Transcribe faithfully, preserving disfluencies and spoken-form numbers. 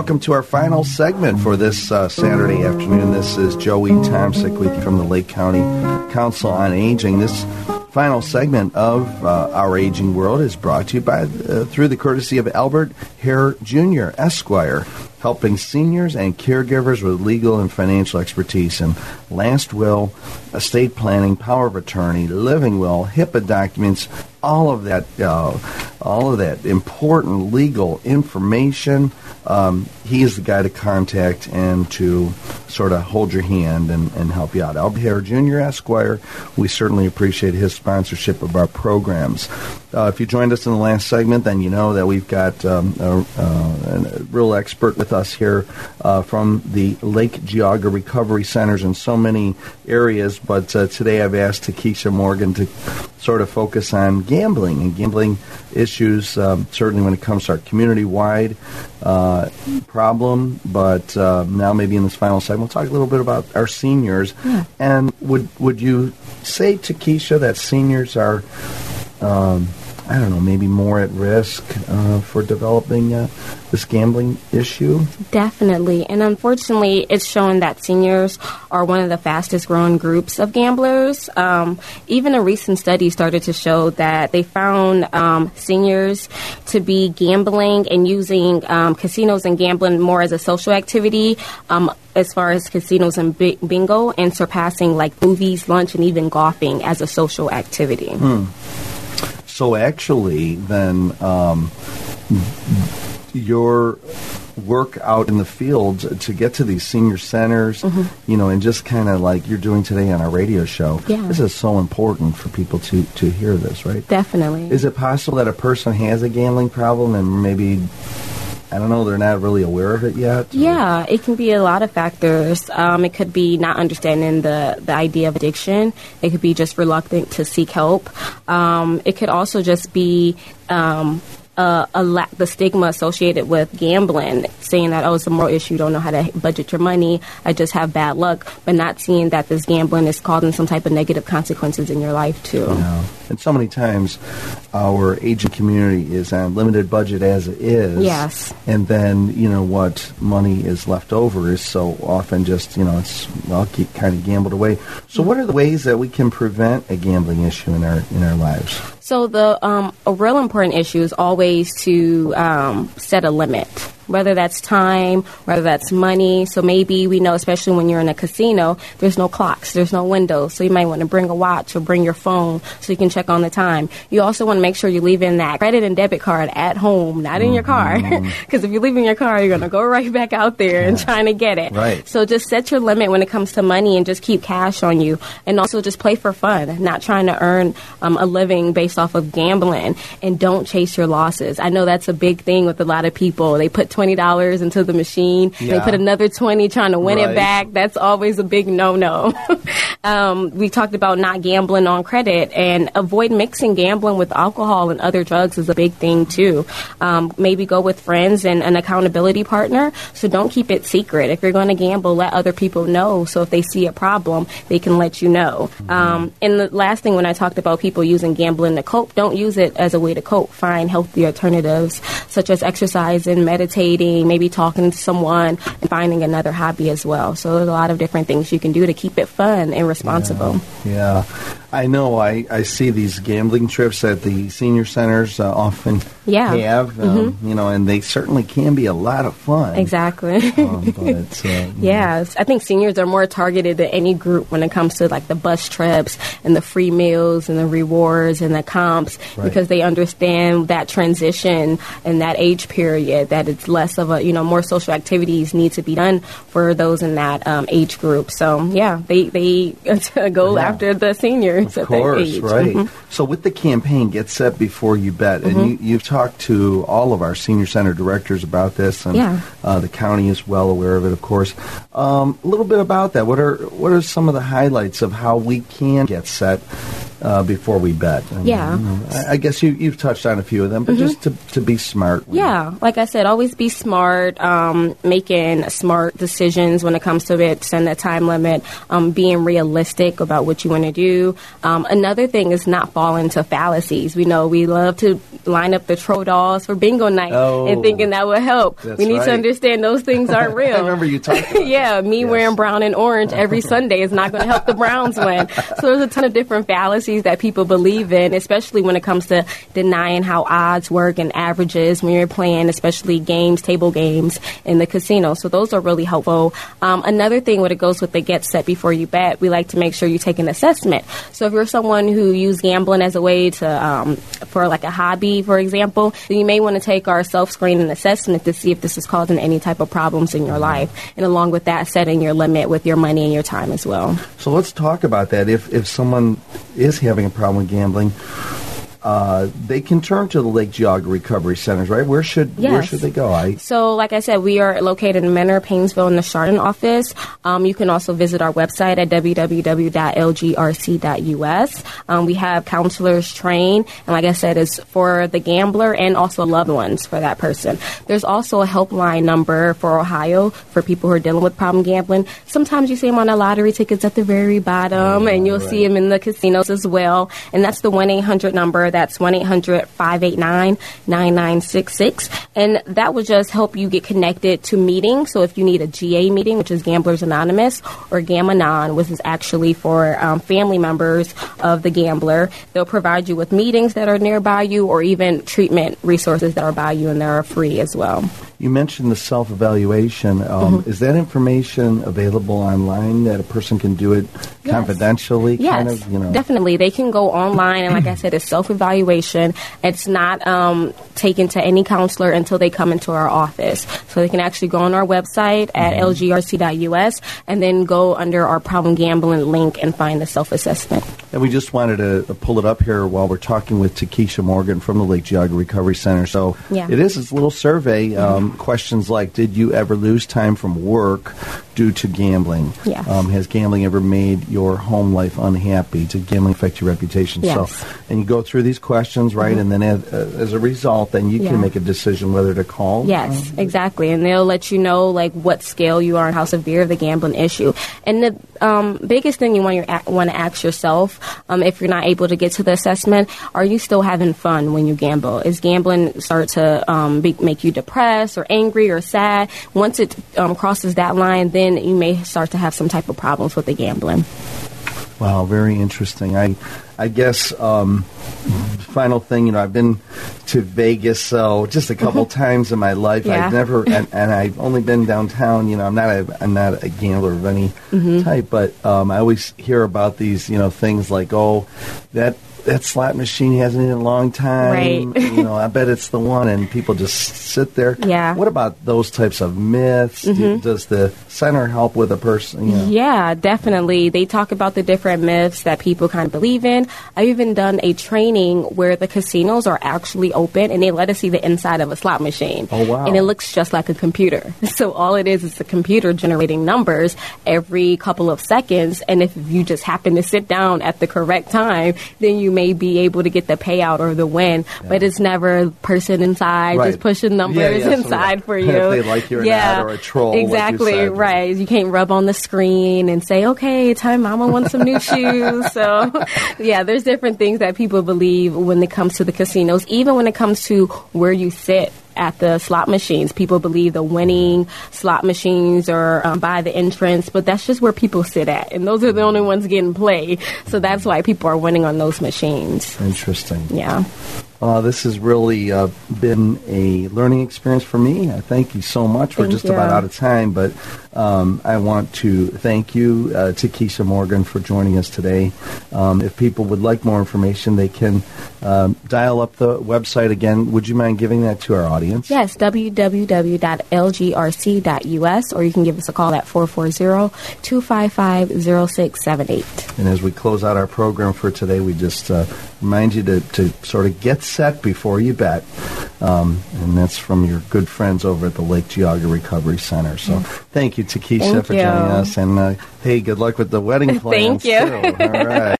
welcome to our final segment for this uh, Saturday afternoon. This is Joey Tomsick with you from the Lake County Council on Aging. This final segment of uh, Our Aging World is brought to you by uh, through the courtesy of Albert Hare Junior Esquire, helping seniors and caregivers with legal and financial expertise in last will, estate planning, power of attorney, living will, HIPAA documents, all of that, uh, all of that important legal information. Um, he is the guy to contact and to sort of hold your hand and, and help you out. Albert Hare Junior Esquire, we certainly appreciate his sponsorship of our programs. Uh, if you joined us in the last segment, then you know that we've got um, a, uh, a real expert with us here uh, from the Lake Geauga Recovery Centers in so many areas, but uh, today I've asked Takesha Morgan to sort of focus on gambling and gambling issues, um, certainly when it comes to our community-wide uh, problem, but uh, now maybe in this final segment we'll talk a little bit about our seniors. Yeah. And would would you say, Takesha, that seniors are um, I don't know, maybe more at risk uh, for developing uh, this gambling issue? Definitely. And unfortunately, it's shown that seniors are one of the fastest growing groups of gamblers. Um, even a recent study started to show that they found um, seniors to be gambling and using um, casinos and gambling more as a social activity, um, as far as casinos and bi- bingo, and surpassing like movies, lunch, and even golfing as a social activity. Hmm. So actually, then, um, your work out in the fields to get to these senior centers, mm-hmm. you know, and just kind of like you're doing today on our radio show, yeah. this is so important for people to, to hear this, right? Definitely. Is it possible that a person has a gambling problem and maybe, I don't know, they're not really aware of it yet? Or? Yeah, it can be a lot of factors. Um, it could be not understanding the, the idea of addiction. It could be just reluctant to seek help. Um, it could also just be um, uh, a la- the stigma associated with gambling, saying that, oh, it's a moral issue, you don't know how to budget your money, I just have bad luck, but not seeing that this gambling is causing some type of negative consequences in your life, too. Yeah. And so many times our aging community is on limited budget as it is. Yes. And then, you know, what money is left over is so often just, you know, it's, well, keep kind of gambled away. So what are the ways that we can prevent a gambling issue in our in our lives? So the um, a real important issue is always to um, set a limit, whether that's time, whether that's money. So maybe we know, especially when you're in a casino, there's no clocks, there's no windows. So you might want to bring a watch or bring your phone so you can check on the time. You also want to make sure you leave in that credit and debit card at home, not in mm-hmm. your car. Because if you leave in your car, you're going to go right back out there yeah. and trying to get it. Right. So just set your limit when it comes to money and just keep cash on you. And also just play for fun, not trying to earn um, a living based off of gambling. And don't chase your losses. I know that's a big thing with a lot of people. They put twenty dollars into the machine. Yeah. They put another twenty trying to win right. it back. That's always a big no-no. um, we talked about not gambling on credit, and avoid mixing gambling with alcohol and other drugs is a big thing too. Um, maybe go with friends and an accountability partner. So don't keep it secret. If you're going to gamble, let other people know. So if they see a problem, they can let you know. Mm-hmm. Um, and the last thing, when I talked about people using gambling to cope, don't use it as a way to cope. Find healthy alternatives such as exercising, meditating, maybe talking to someone, and finding another hobby as well. So there's a lot of different things you can do to keep it fun and responsible. Yeah, yeah. I know. I, I see these gambling trips that the senior centers uh, often yeah. have, um, mm-hmm. you know, and they certainly can be a lot of fun. Exactly. um, but, uh, yes, I think seniors are more targeted than any group when it comes to like the bus trips and the free meals and the rewards and the comps, right. because they understand that transition and that age period, that it's less of a, you know, more social activities need to be done for those in that um, age group. So, yeah, they, they go yeah. after the seniors. Of course, right. Mm-hmm. So with the campaign, Get Set Before You Bet, and mm-hmm. you, you've talked to all of our senior center directors about this, and yeah. uh, the county is well aware of it, of course. Um, a little bit about that. What are what are some of the highlights of how we can get set uh, before we bet. And, Yeah. You know, I, I guess you, you've touched on a few of them, but mm-hmm. just to, to be smart. Yeah. Like I said, always be smart, um, making smart decisions when it comes to it, send a time limit, um, being realistic about what you want to do. Um, another thing is not fall into fallacies. We know we love to line up the troll dolls for bingo night oh, and thinking that will help. That's we need right. to understand those things aren't real. I remember you talking about Yeah, me yes. wearing brown and orange every Sunday is not going to help the Browns win. So there's a ton of different fallacies that people believe in, especially when it comes to denying how odds work and averages when you're playing, especially games, table games in the casino. So those are really helpful. Um, another thing when it goes with the get set before you bet, we like to make sure you take an assessment. So if you're someone who uses gambling as a way to, um, for like a hobby, for example, then you may want to take our self-screening assessment to see if this is causing any type of problems in your life. And along with that, setting your limit with your money and your time as well. So let's talk about that. If if someone is having a problem with gambling, uh, they can turn to the Lake Geauga Recovery Centers, right? Where should yes. where should they go? I So, like I said, we are located in Menor, Painesville, in the Chardon office. Um, you can also visit our website at w w w dot l g r c dot u s. Um, we have counselors trained, and like I said, it's for the gambler and also loved ones for that person. There's also a helpline number for Ohio for people who are dealing with problem gambling. Sometimes you see them on the lottery tickets at the very bottom, oh, and you'll right. see them in the casinos as well. And that's the one eight hundred number. That's one eight hundred five eight nine nine nine six six. And that would just help you get connected to meetings. So if you need a G A meeting, which is Gamblers Anonymous, or Gam-Anon, which is actually for um, family members of the gambler, they'll provide you with meetings that are nearby you or even treatment resources that are by you and that are free as well. You mentioned the self-evaluation. Um, mm-hmm. Is that information available online that a person can do it yes. confidentially? Yes, kind of, you know? Definitely. They can go online, and like I said, it's self-evaluation. It's not um, taken to any counselor until they come into our office. So they can actually go on our website at mm-hmm. l g r c dot u s and then go under our problem gambling link and find the self-assessment. And we just wanted to pull it up here while we're talking with Takesha Morgan from the Lake Geauga Recovery Center. So yeah. it is this little survey. Um, Questions like, did you ever lose time from work due to gambling? Yeah. Um, has gambling ever made your home life unhappy? Did gambling affect your reputation? Yes. So, and you go through these questions, right? Mm-hmm. And then as, uh, as a result, then you yeah. can make a decision whether to call. Yes, um, exactly. And they'll let you know, like, what scale you are and how severe the gambling issue. And the um, biggest thing you want, your, want to ask yourself, um, if you're not able to get to the assessment, are you still having fun when you gamble? Is gambling start to um, be, make you depressed or angry or sad? Once it um, crosses that line, then you may start to have some type of problems with the gambling. Wow, very interesting. I I guess um, final thing, you know, I've been to Vegas so just a couple times in my life. Yeah. I've never, and, and I've only been downtown. You know, I'm not a I'm not a gambler of any mm-hmm. type, but um, I always hear about these, you know, things like, oh, that. That slot machine hasn't in a long time. Right. You know, I bet it's the one, and people just sit there. Yeah. What about those types of myths? Mm-hmm. Do, does the center help with a person? You know? Yeah, definitely. They talk about the different myths that people kind of believe in. I've even done a training where the casinos are actually open, and they let us see the inside of a slot machine. Oh, wow. And it looks just like a computer. So all it is is a computer generating numbers every couple of seconds, and if you just happen to sit down at the correct time, then you may be able to get the payout or the win, yeah. but it's never a person inside right. just pushing numbers yeah, yeah, inside so for you. If they like you or yeah, not, or a troll. Exactly, like you said. right. You can't rub on the screen and say, okay, time mama wants some new shoes. So, yeah, there's different things that people believe when it comes to the casinos, even when it comes to where you sit at the slot machines. People believe the winning slot machines are um, by the entrance, but that's just where people sit at, and those are the only ones getting played. So that's why people are winning on those machines. Interesting. Yeah. Uh, this has really uh, been a learning experience for me. I thank you so much. We're thank just you. about out of time, but um, I want to thank you, uh, Takesha Morgan, for joining us today. Um, if people would like more information, they can um, dial up the website again. Would you mind giving that to our audience? Yes, w w w dot l g r c dot u s, or you can give us a call at four four zero, two five five, zero six seven eight. And as we close out our program for today, we just uh, remind you to, to sort of get set before you bet. Um, and that's from your good friends over at the Lake Geauga Recovery Center. So yes. thank you, Takesha, thank for you. joining us. And, uh, hey, good luck with the wedding plans, Thank you. too. All right.